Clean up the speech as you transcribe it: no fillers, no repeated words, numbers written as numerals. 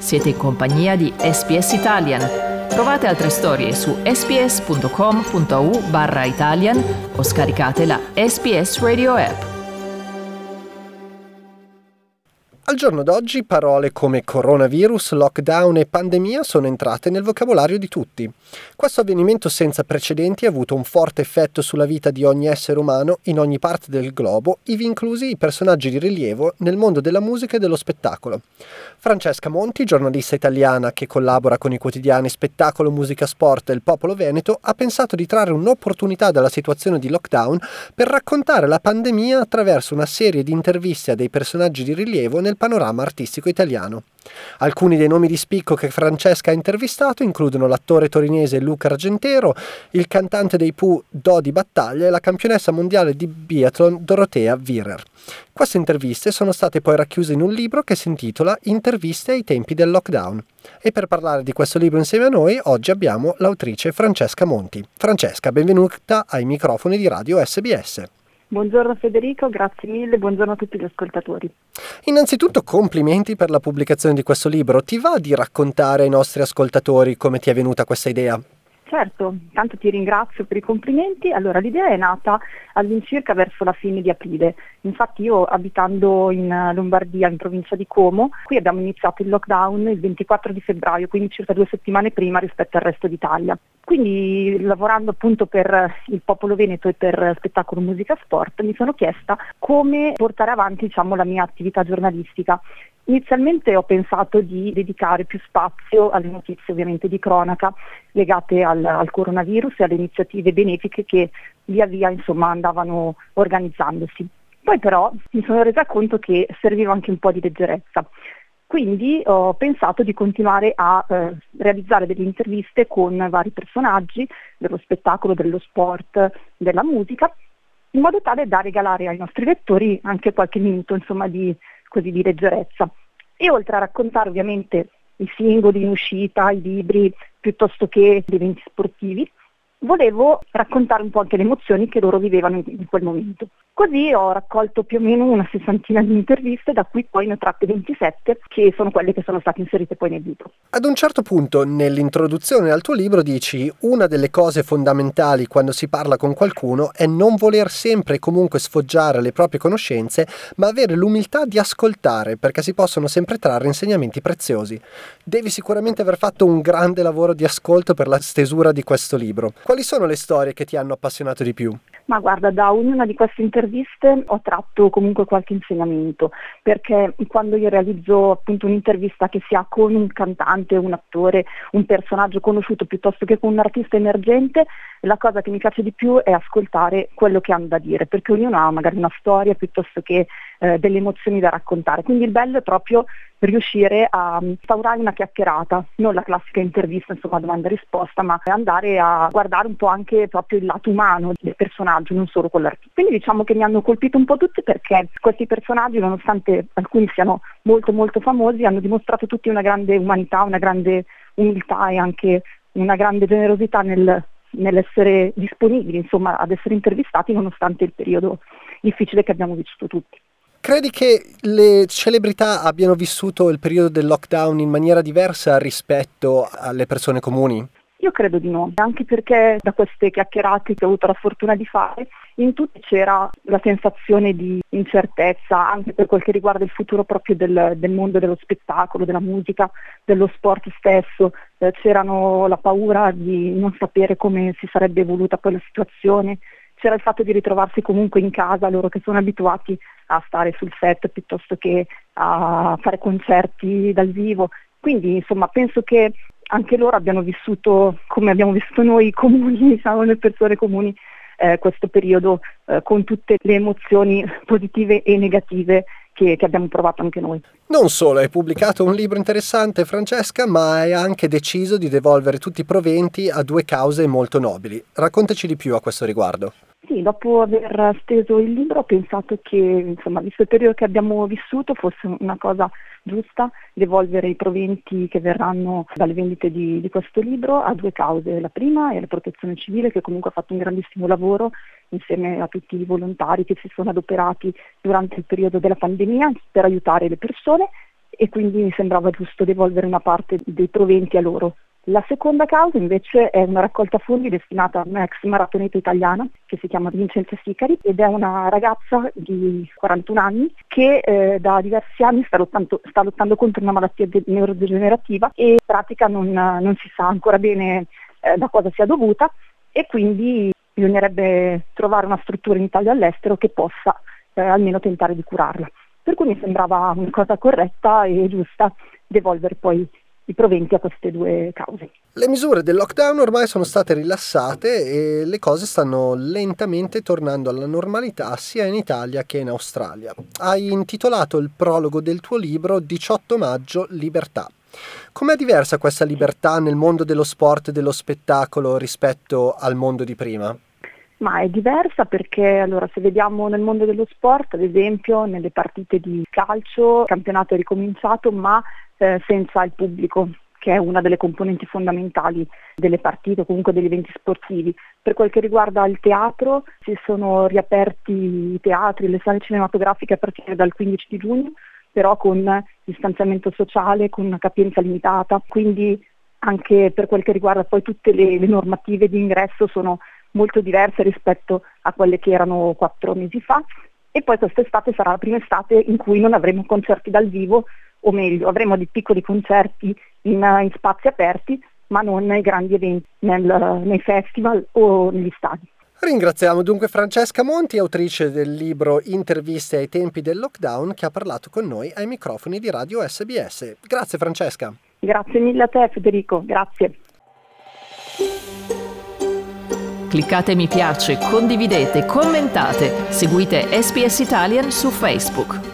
Siete in compagnia di SBS Italian. Trovate altre storie su sbs.com.au/Italian o scaricate la SBS Radio app. Al giorno d'oggi parole come coronavirus, lockdown e pandemia sono entrate nel vocabolario di tutti. Questo avvenimento senza precedenti ha avuto un forte effetto sulla vita di ogni essere umano in ogni parte del globo, ivi inclusi i personaggi di rilievo nel mondo della musica e dello spettacolo. Francesca Monti, giornalista italiana che collabora con i quotidiani Spettacolo, Musica, Sport e Il Popolo Veneto, ha pensato di trarre un'opportunità dalla situazione di lockdown per raccontare la pandemia attraverso una serie di interviste a dei personaggi di rilievo nel panorama artistico italiano. Alcuni dei nomi di spicco che Francesca ha intervistato includono l'attore torinese Luca Argentero, il cantante dei Pooh Dodi Battaglia e la campionessa mondiale di biathlon Dorotea Virer. Queste interviste sono state poi racchiuse in un libro che si intitola Interviste ai tempi del lockdown. E per parlare di questo libro insieme a noi, oggi abbiamo l'autrice Francesca Monti. Francesca, benvenuta ai microfoni di Radio SBS. Buongiorno Federico, grazie mille, buongiorno a tutti gli ascoltatori. Innanzitutto complimenti per la pubblicazione di questo libro. Ti va di raccontare ai nostri ascoltatori come ti è venuta questa idea? Certo, tanto ti ringrazio per i complimenti. Allora, l'idea è nata all'incirca verso la fine di aprile. Infatti io, abitando in Lombardia, in provincia di Como, qui abbiamo iniziato il lockdown il 24 di febbraio, quindi circa 2 settimane prima rispetto al resto d'Italia. Quindi, lavorando appunto per il Popolo Veneto e per Spettacolo, Musica, Sport, mi sono chiesta come portare avanti, la mia attività giornalistica. Inizialmente ho pensato di dedicare più spazio alle notizie ovviamente di cronaca legate al coronavirus e alle iniziative benefiche che via via andavano organizzandosi. Poi però mi sono resa conto che serviva anche un po' di leggerezza. Quindi ho pensato di continuare a realizzare delle interviste con vari personaggi dello spettacolo, dello sport, della musica, in modo tale da regalare ai nostri lettori anche qualche minuto di leggerezza. E oltre a raccontare ovviamente i singoli in uscita, i libri, piuttosto che gli eventi sportivi, volevo raccontare un po' anche le emozioni che loro vivevano in quel momento. Così ho raccolto più o meno una 60 di interviste, da cui poi ne ho tratte 27, che sono quelle che sono state inserite poi nel libro. Ad un certo punto, nell'introduzione al tuo libro, dici: una delle cose fondamentali quando si parla con qualcuno è non voler sempre e comunque sfoggiare le proprie conoscenze, ma avere l'umiltà di ascoltare, perché si possono sempre trarre insegnamenti preziosi. Devi sicuramente aver fatto un grande lavoro di ascolto per la stesura di questo libro. Quali sono le storie che ti hanno appassionato di più? Ma guarda, da ognuna di queste interviste ho tratto comunque qualche insegnamento, perché quando io realizzo appunto un'intervista che sia con un cantante, un attore, un personaggio conosciuto piuttosto che con un artista emergente, la cosa che mi piace di più è ascoltare quello che hanno da dire, perché ognuno ha magari una storia piuttosto che delle emozioni da raccontare. Quindi il bello è proprio riuscire a instaurare una chiacchierata, non la classica intervista, domanda e risposta, ma andare a guardare un po' anche proprio il lato umano del personaggio, non solo con l'artista. Quindi diciamo che mi hanno colpito un po' tutti, perché questi personaggi, nonostante alcuni siano molto molto famosi, hanno dimostrato tutti una grande umanità, una grande umiltà e anche una grande generosità nell'essere disponibili, ad essere intervistati nonostante il periodo difficile che abbiamo vissuto tutti. Credi che le celebrità abbiano vissuto il periodo del lockdown in maniera diversa rispetto alle persone comuni? Io credo di no, anche perché da queste chiacchierate che ho avuto la fortuna di fare, in tutti c'era la sensazione di incertezza, anche per quel che riguarda il futuro proprio del mondo dello spettacolo, della musica, dello sport stesso. C'erano la paura di non sapere come si sarebbe evoluta poi la situazione, c'era il fatto di ritrovarsi comunque in casa, loro che sono abituati a stare sul set piuttosto che a fare concerti dal vivo. Quindi penso che anche loro abbiano vissuto, come abbiamo vissuto noi comuni, le persone comuni, questo periodo con tutte le emozioni positive e negative che abbiamo provato anche noi. Non solo hai pubblicato un libro interessante, Francesca, ma hai anche deciso di devolvere tutti i proventi a 2 cause molto nobili. Raccontaci di più a questo riguardo. Sì, dopo aver steso il libro ho pensato che, visto il periodo che abbiamo vissuto, fosse una cosa giusta devolvere i proventi che verranno dalle vendite di questo libro a 2 cause. La prima è la Protezione Civile, che comunque ha fatto un grandissimo lavoro insieme a tutti i volontari che si sono adoperati durante il periodo della pandemia per aiutare le persone, e quindi mi sembrava giusto devolvere una parte dei proventi a loro. La seconda causa invece è una raccolta fondi destinata a un'ex maratoneta italiana che si chiama Vincenza Sicari ed è una ragazza di 41 anni che da diversi anni sta lottando contro una malattia neurodegenerativa e in pratica non si sa ancora bene da cosa sia dovuta e quindi bisognerebbe trovare una struttura in Italia o all'estero che possa almeno tentare di curarla. Per cui mi sembrava una cosa corretta e giusta devolvere poi i proventi a queste due cause. Le misure del lockdown ormai sono state rilassate e le cose stanno lentamente tornando alla normalità sia in Italia che in Australia. Hai intitolato il prologo del tuo libro 18 maggio, libertà. Com'è diversa questa libertà nel mondo dello sport e dello spettacolo rispetto al mondo di prima? Ma è diversa perché allora se vediamo nel mondo dello sport, ad esempio nelle partite di calcio, il campionato è ricominciato ma senza il pubblico, che è una delle componenti fondamentali delle partite o comunque degli eventi sportivi. Per quel che riguarda il teatro, si sono riaperti i teatri, le sale cinematografiche a partire dal 15 di giugno, però con distanziamento sociale, con una capienza limitata, quindi anche per quel che riguarda poi tutte le normative di ingresso sono molto diverse rispetto a quelle che erano 4 mesi fa e poi quest'estate sarà la prima estate in cui non avremo concerti dal vivo, o meglio avremo dei piccoli concerti in spazi aperti ma non nei grandi eventi, nei festival o negli stadi. Ringraziamo dunque Francesca Monti, autrice del libro Interviste ai tempi del lockdown, che ha parlato con noi ai microfoni di Radio SBS. Grazie Francesca. Grazie mille a te Federico, grazie. Cliccate mi piace, condividete, commentate, seguite SBS Italian su Facebook.